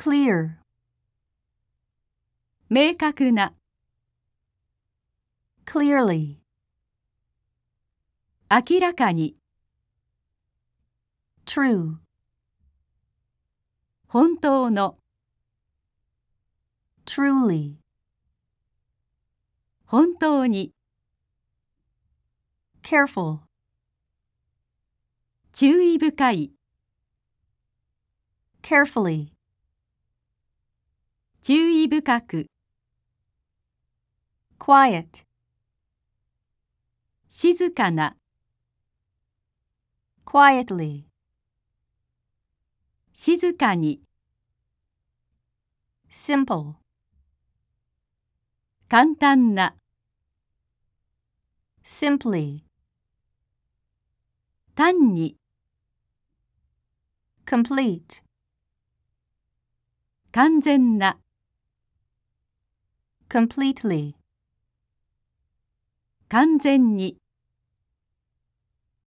clear, 明確な、 clearly, 明らかに、 true, 本当の、 truly, 本当に、 careful, 注意深い、 carefully, 注意深く、 quiet, 静かな、 quietly, 静かに、 simple, 簡単な、 simply, 単に、 complete, 完全な、 completely, 完全に。